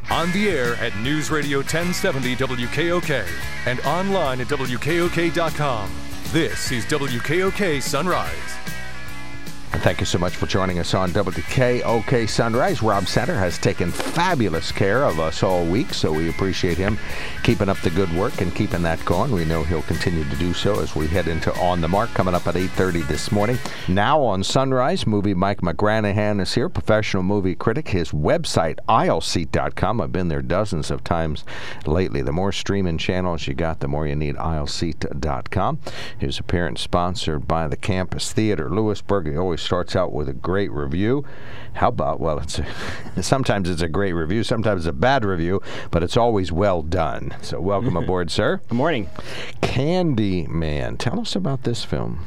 On the air at News Radio 1070 WKOK and online at WKOK.com. This is WKOK Sunrise. Thank you so much for joining us on WKOK Sunrise. Rob Center has taken fabulous care of us all week, so we appreciate him keeping up the good work and keeping that going. We know he'll continue to do so as we head into On the Mark, coming up at 8:30 this morning. Now on Sunrise, movie Mike McGranahan is here, professional movie critic. His website, aisleseat.com. I've been there dozens of times lately. The more streaming channels you got, the more you need aisleseat.com. His appearance sponsored by the Campus Theater, Lewisburg. He always starts out with a great review. How about, well, sometimes it's a great review, sometimes it's a bad review, but it's always well done. So welcome aboard, sir. Good morning. Candyman. Tell us about this film.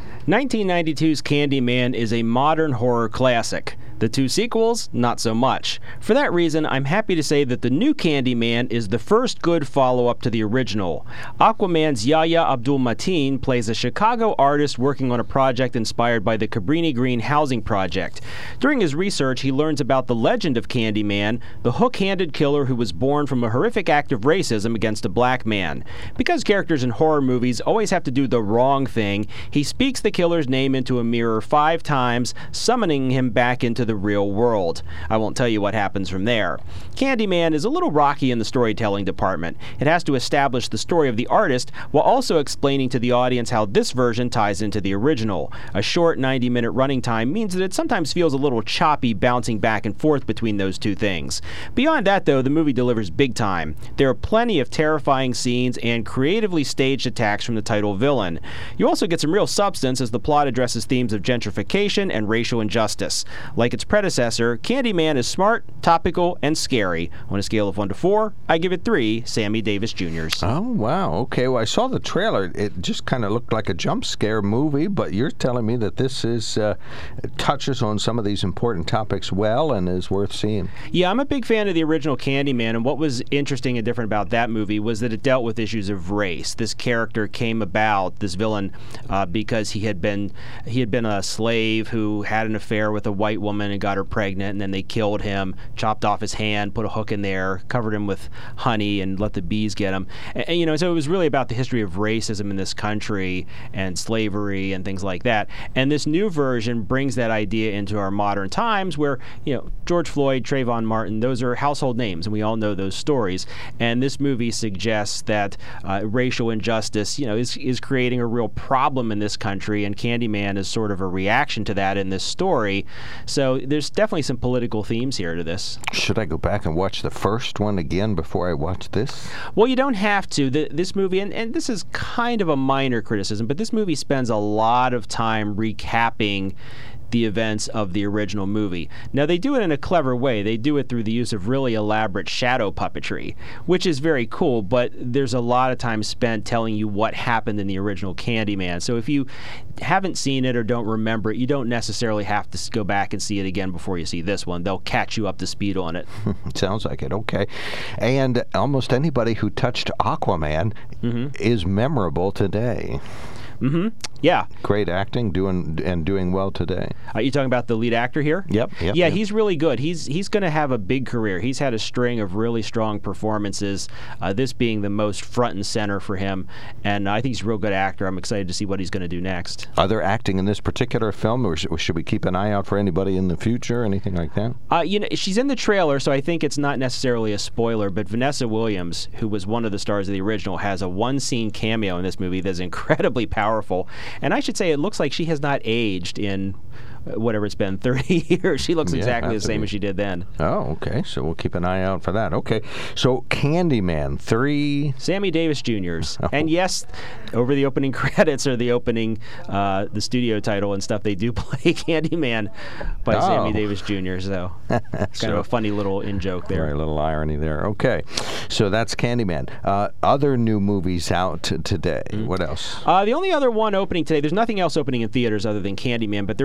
1992's Candyman is a modern horror classic. The two sequels, not so much. For that reason, I'm happy to say that the new Candyman is the first good follow-up to the original. Aquaman's Yahya Abdul-Mateen plays a Chicago artist working on a project inspired by the Cabrini Green housing project. During his research, he learns about the legend of Candyman, the hook-handed killer who was born from a horrific act of racism against a black man. Because characters in horror movies always have to do the wrong thing, he speaks the killer's name into a mirror 5 times, summoning him back into the real world. I won't tell you what happens from there. Candyman is a little rocky in the storytelling department. It has to establish the story of the artist while also explaining to the audience how this version ties into the original. A short 90-minute running time means that it sometimes feels a little choppy bouncing back and forth between those two things. Beyond that, though, the movie delivers big time. There are plenty of terrifying scenes and creatively staged attacks from the title villain. You also get some real substance as the plot addresses themes of gentrification and racial injustice. Like its predecessor, Candyman is smart, topical, and scary. On a scale of 1 to 4, I give it 3 Sammy Davis Jr.'s. Oh, wow. Okay, well, I saw the trailer. It just kind of looked like a jump scare movie, but you're telling me that this is touches on some of these important topics well and is worth seeing. Yeah, I'm a big fan of the original Candyman, and what was interesting and different about that movie was that it dealt with issues of race. This character came about, this villain, because he had been a slave who had an affair with a white woman and got her pregnant, and then they killed him, chopped off his hand, put a hook in there, covered him with honey, and let the bees get him. And so it was really about the history of racism in this country and slavery and things like that. And this new version brings that idea into our modern times where, George Floyd, Trayvon Martin, those are household names, and we all know those stories. And this movie suggests that racial injustice, is creating a real problem in this country, and Candyman is sort of a reaction to that in this story. So there's definitely some political themes here to this. Should I go back and watch the first one again before I watch this? Well, you don't have to. This movie, and this is kind of a minor criticism, but this movie spends a lot of time recapping the events of the original movie. Now, they do it in a clever way. They do it through the use of really elaborate shadow puppetry, which is very cool, but there's a lot of time spent telling you what happened in the original Candyman. So if you haven't seen it or don't remember it, you don't necessarily have to go back and see it again before you see this one. They'll catch you up to speed on it. Sounds like it. Okay. And almost anybody who touched Aquaman is memorable today. Mm-hmm. Yeah. Great acting, doing well today. Are you talking about the lead actor here? Yep. Yeah, he's really good. He's going to have a big career. He's had a string of really strong performances, this being the most front and center for him. And I think he's a real good actor. I'm excited to see what he's going to do next. Other acting in this particular film, or should we keep an eye out for anybody in the future, anything like that? She's in the trailer, so I think it's not necessarily a spoiler, but Vanessa Williams, who was one of the stars of the original, has a one-scene cameo in this movie that's incredibly powerful. And I should say, it looks like she has not aged in whatever it's been, 30 years. She looks exactly the same as she did then. Oh, okay. So we'll keep an eye out for that. Okay. So Candyman, 3 Sammy Davis Jr.'s. Oh. And yes, over the opening credits or the opening, the studio title and stuff, they do play Candyman by Sammy Davis Jr. So it's kind of a funny little in-joke there. Right, a little irony there. Okay. So that's Candyman. Other new movies out today. What else? The only other one opening today, there's nothing else opening in theaters other than Candyman, but there is a high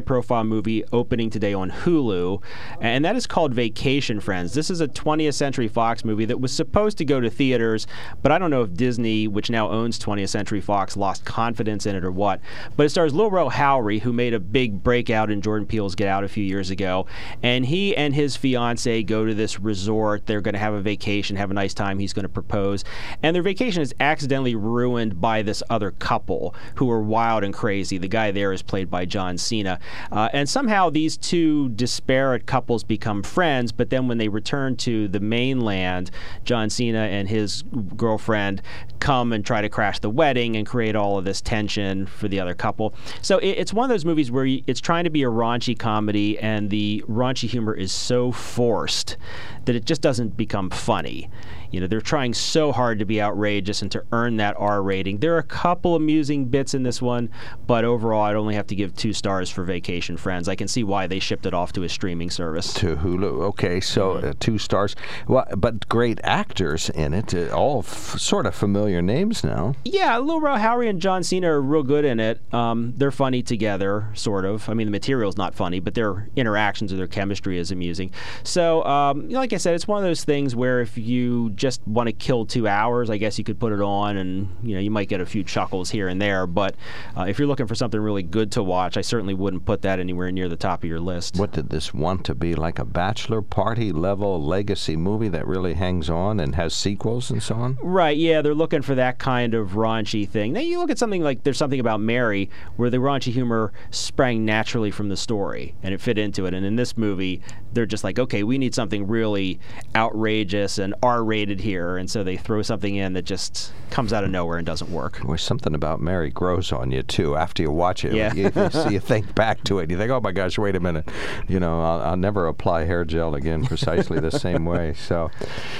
high-profile movie opening today on Hulu, and that is called Vacation Friends. This is a 20th Century Fox movie that was supposed to go to theaters, but I don't know if Disney, which now owns 20th Century Fox, lost confidence in it or what. But it stars Lil Rel Howery, who made a big breakout in Jordan Peele's Get Out a few years ago, and he and his fiancée go to this resort. They're going to have a vacation, have a nice time. He's going to propose, and their vacation is accidentally ruined by this other couple who are wild and crazy. The guy there is played by John Cena. And somehow these two disparate couples become friends, but then when they return to the mainland, John Cena and his girlfriend come and try to crash the wedding and create all of this tension for the other couple. So it's one of those movies where it's trying to be a raunchy comedy, and the raunchy humor is so forced that it just doesn't become funny. You know, they're trying so hard to be outrageous and to earn that R rating. There are a couple amusing bits in this one, but overall, I'd only have to give 2 stars for Vacation Friends. I can see why they shipped it off to a streaming service. To Hulu. Okay, so 2 stars. Well, but great actors in it, all sort of familiar names now. Yeah, Lil Rel Howery and John Cena are real good in it. They're funny together, sort of. I mean, the material's not funny, but their interactions or their chemistry is amusing. So, like I said, it's one of those things where if you just want to kill 2 hours, I guess you could put it on, and you might get a few chuckles here and there. But if you're looking for something really good to watch, I certainly wouldn't put that anywhere near the top of your list. What did this want to be, like a bachelor party level legacy movie that really hangs on and has sequels and so on? Right, yeah, they're looking for that kind of raunchy thing. Now you look at something like There's Something About Mary, where the raunchy humor sprang naturally from the story and it fit into it. And in this movie, they're just like, okay, we need something really outrageous and R-rated here, and so they throw something in that just comes out of nowhere and doesn't work. Well, Something About Mary grows on you too after you watch it. Yeah. You think back to it, you think, oh my gosh, wait a minute, I'll never apply hair gel again precisely the same way. So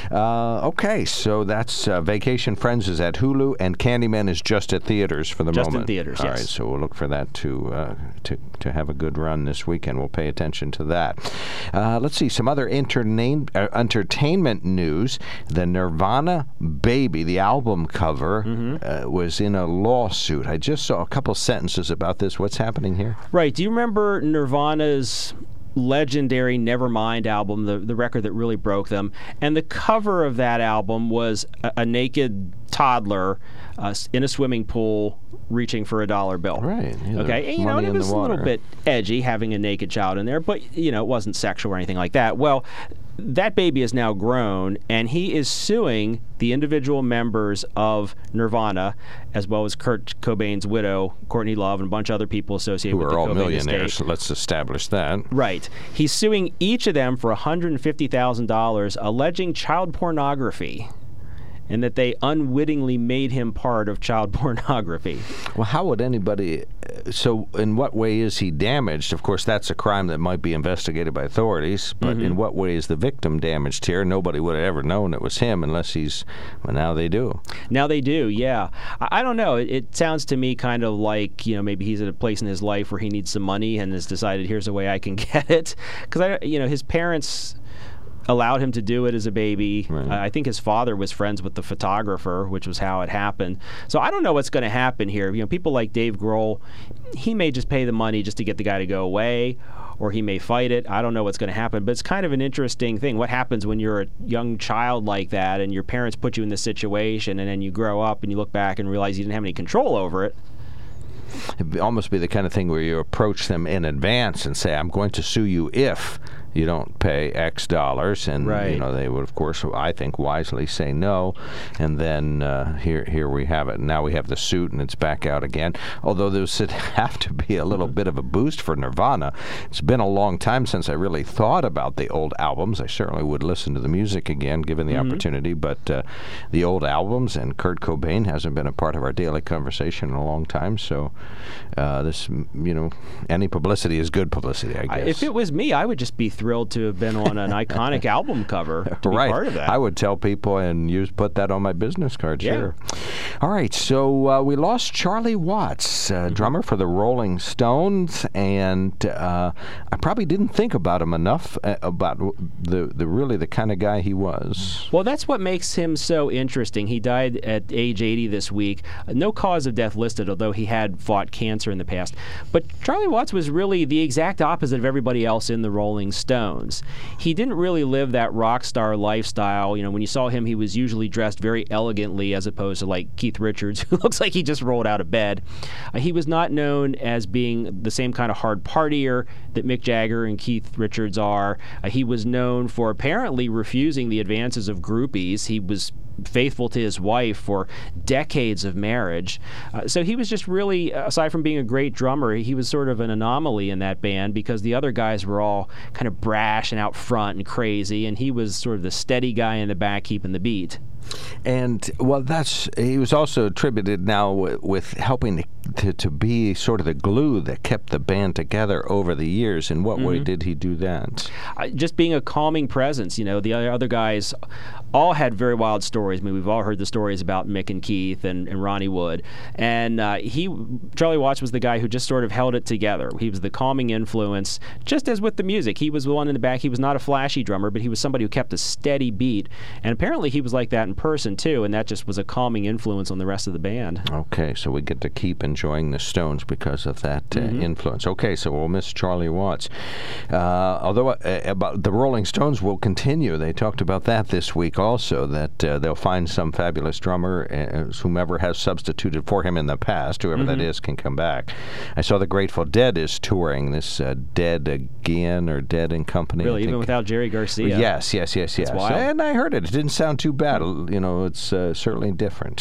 okay, so that's Vacation Friends is at Hulu, and Candyman is just at theaters for the moment. Just in theaters, All yes. right, so we'll look for that to have a good run this weekend. We'll pay attention to that. Let's see some other entertainment news. The Nirvana Baby, the album cover, was in a lawsuit. I just saw a couple sentences about this. What's happening here? Right. Do you remember Nirvana's legendary Nevermind album, the record that really broke them? And the cover of that album was a naked toddler in a swimming pool reaching for a dollar bill. Right. Okay. And, it was a little bit edgy having a naked child in there, but, it wasn't sexual or anything like that. Well, that baby is now grown, and he is suing the individual members of Nirvana, as well as Kurt Cobain's widow, Courtney Love, and a bunch of other people associated with the Cobain estate. Who are all millionaires, estate. so let's establish that. Right. He's suing each of them for $150,000, alleging child pornography, and that they unwittingly made him part of child pornography. Well, how would anybody... So in what way is he damaged? Of course, that's a crime that might be investigated by authorities, but in what way is the victim damaged here? Nobody would have ever known it was him unless he's... Well, now they do. Now they do, yeah. I don't know. It sounds to me kind of like, maybe he's at a place in his life where he needs some money and has decided, here's a way I can get it. Because, his parents allowed him to do it as a baby. Right. I think his father was friends with the photographer, which was how it happened. So I don't know what's going to happen here. People like Dave Grohl, he may just pay the money just to get the guy to go away, or he may fight it. I don't know what's going to happen, but it's kind of an interesting thing. What happens when you're a young child like that and your parents put you in this situation, and then you grow up and you look back and realize you didn't have any control over it? It'd almost be the kind of thing where you approach them in advance and say, I'm going to sue you if you don't pay X dollars, and right. They would, of course, I think, wisely say no, and then here we have it. Now we have the suit, and it's back out again. Although there would have to be a little bit of a boost for Nirvana. It's been a long time since I really thought about the old albums. I certainly would listen to the music again, given the opportunity, but the old albums and Kurt Cobain hasn't been a part of our daily conversation in a long time. So this, any publicity is good publicity, I guess. If it was me, I would just be thrilled to have been on an iconic album cover to be part of that. I would tell people and put that on my business card, sure. All right, so we lost Charlie Watts, drummer for the Rolling Stones, and I probably didn't think about him enough, about the kind of guy he was. Well, that's what makes him so interesting. He died at age 80 this week. No cause of death listed, although he had fought cancer in the past. But Charlie Watts was really the exact opposite of everybody else in the Rolling Stones. He didn't really live that rock star lifestyle. You know, when you saw him, he was usually dressed very elegantly, as opposed to like Keith Richards, who looks like he just rolled out of bed. He was not known as being the same kind of hard partier that Mick Jagger and Keith Richards are. He was known for apparently refusing the advances of groupies. He was faithful to his wife for decades of marriage. So he was just really, aside from being a great drummer, he was sort of an anomaly in that band because the other guys were all kind of brash and out front and crazy, and he was sort of the steady guy in the back keeping the beat. And, well, he was also attributed now with helping to be sort of the glue that kept the band together over the years. In what way did he do that? Just being a calming presence. You know, the other guys all had very wild stories. I mean, we've all heard the stories about Mick and Keith and Ronnie Wood. And Charlie Watts was the guy who just sort of held it together. He was the calming influence, just as with the music. He was the one in the back. He was not a flashy drummer, but he was somebody who kept a steady beat. And apparently he was like that in person, too, and that just was a calming influence on the rest of the band. Okay, so we get to keep enjoying the Stones because of that influence. Okay, so we'll miss Charlie Watts. Although about the Rolling Stones will continue. They talked about that this week also, that they'll find some fabulous drummer, whomever has substituted for him in the past, whoever that is, can come back. I saw the Grateful Dead is touring this Dead Again or Dead and Company. Really, even without Jerry Garcia? Yes. That's wild. And I heard it. It didn't sound too bad. You know, it's certainly different.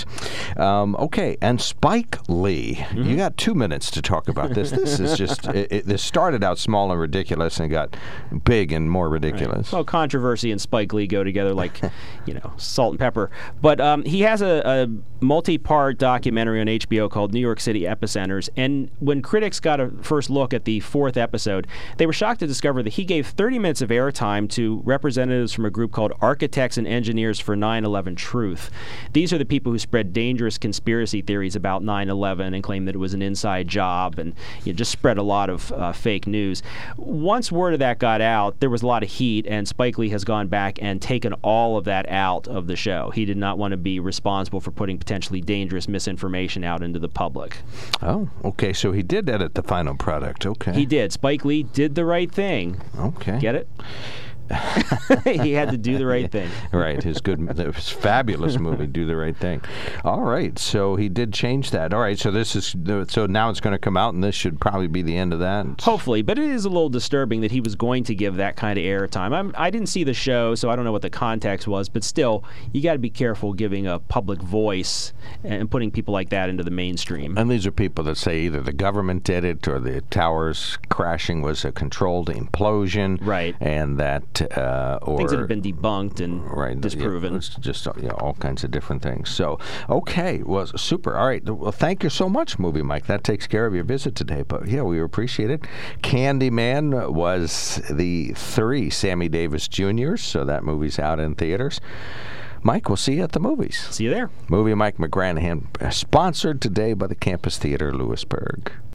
Okay, and Spike Lee. You got 2 minutes to talk about this. This is just, this started out small and ridiculous and got big and more ridiculous. Right. Well, controversy and Spike Lee go together like, salt and pepper. But he has a multi-part documentary on HBO called New York City Epicenters, and when critics got a first look at the 4th episode, they were shocked to discover that he gave 30 minutes of airtime to representatives from a group called Architects and Engineers for 9/11 Truth. These are the people who spread dangerous conspiracy theories about 9/11 and claim that it was an inside job, and just spread a lot of fake news. Once word of that got out, there was a lot of heat, and Spike Lee has gone back and taken all of that out of the show. He did not want to be responsible for putting potentially dangerous misinformation out into the public. Oh, okay. So he did edit the final product. Okay. He did. Spike Lee did the right thing. Okay. Get it? He had to do the right thing. Right, his fabulous movie, Do the Right Thing. All right, so he did change that. All right, so now it's going to come out, and this should probably be the end of that. Hopefully, but it is a little disturbing that he was going to give that kind of airtime. I didn't see the show, so I don't know what the context was, but still, you got to be careful giving a public voice and putting people like that into the mainstream. And these are people that say either the government did it or the towers crashing was a controlled implosion. Right. And that or things that have been debunked and disproven. Yeah, it's just all kinds of different things. So, okay, well, super. All right, well, thank you so much, Movie Mike. That takes care of your visit today. But yeah, we appreciate it. Candyman was the 3 Sammy Davis Jr.'s, so that movie's out in theaters. Mike, we'll see you at the movies. See you there. Movie Mike McGranahan, sponsored today by the Campus Theater Lewisburg.